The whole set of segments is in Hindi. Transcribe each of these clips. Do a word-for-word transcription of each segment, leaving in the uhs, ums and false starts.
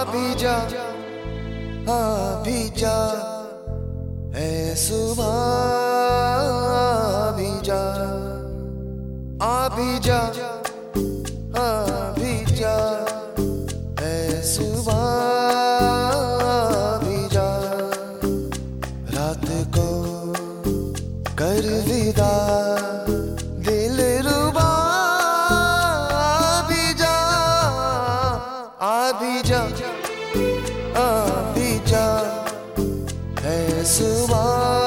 भी जा, आ भी जा, ऐ सुबह भी जा, आ भी जा, आ भी जा, ऐ सुबह भी जा, रात को कर विदा दिल रुबा, आ भी जा, आ भी जा, आ भी जा, ऐ सुबह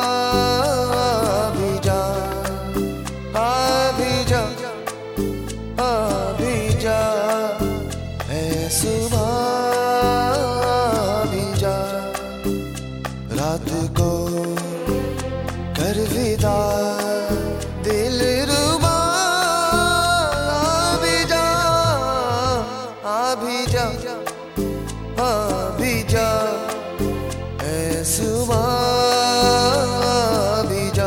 भी जा, आ भी जा, आ भी जा, ऐ सुबह भी जा, रात को कर विदा दिल रुबा, आ भी जा, आ भी जा, आ भी जा, ऐ सुबह भी जा।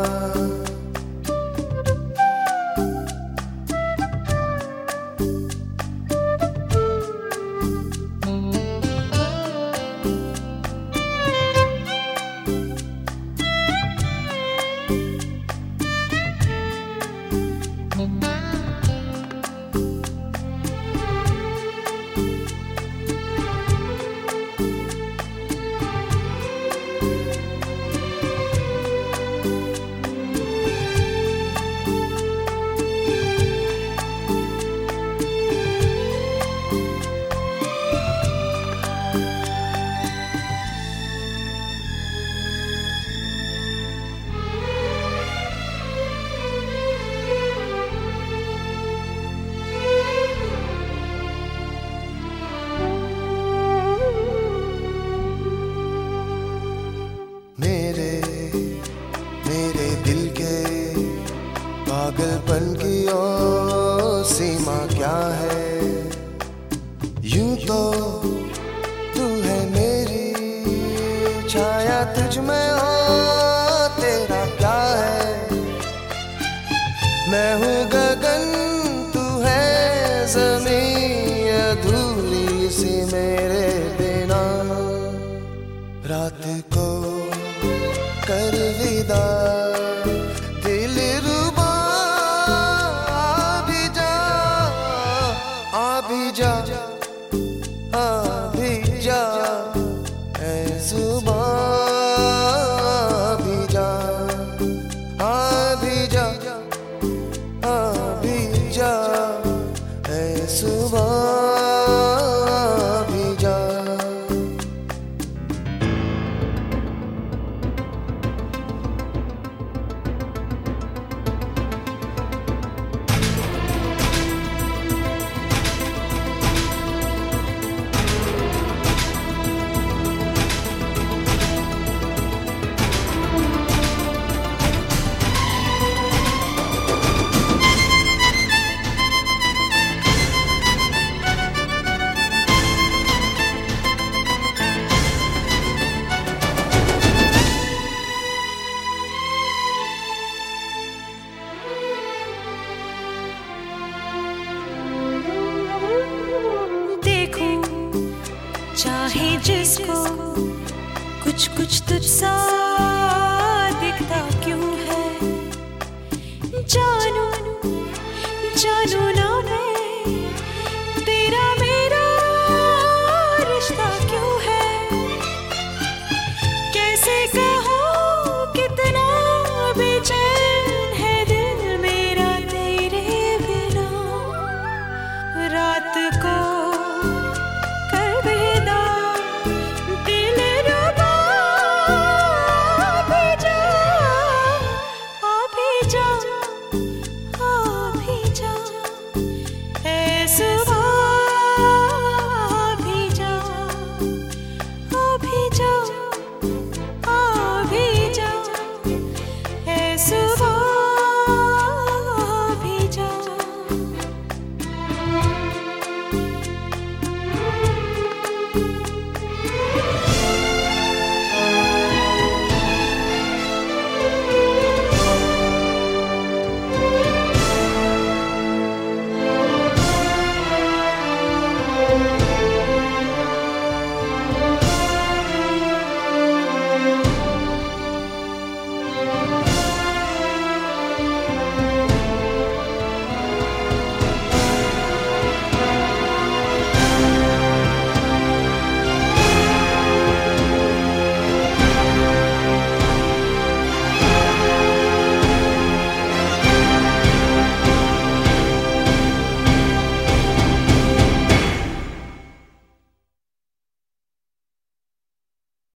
मेरे दिल के पागलपन की ओ सीमा क्या है, यूं तो तू है मेरी छाया, तुझ में ओ तेरा क्या है, मैं हूँ गगन तू है ज़मीं, अधूरी सी मेरे बिना, रात को कर विदा दिल रुबा, आ भी जा, आ भी जा, आ भी जा, ऐ सुबह भी जा, आ भी जा, आ भी जा, ऐ सुबह भी जा। चाहे जिसको कुछ कुछ तुझसा दिखता क्यों,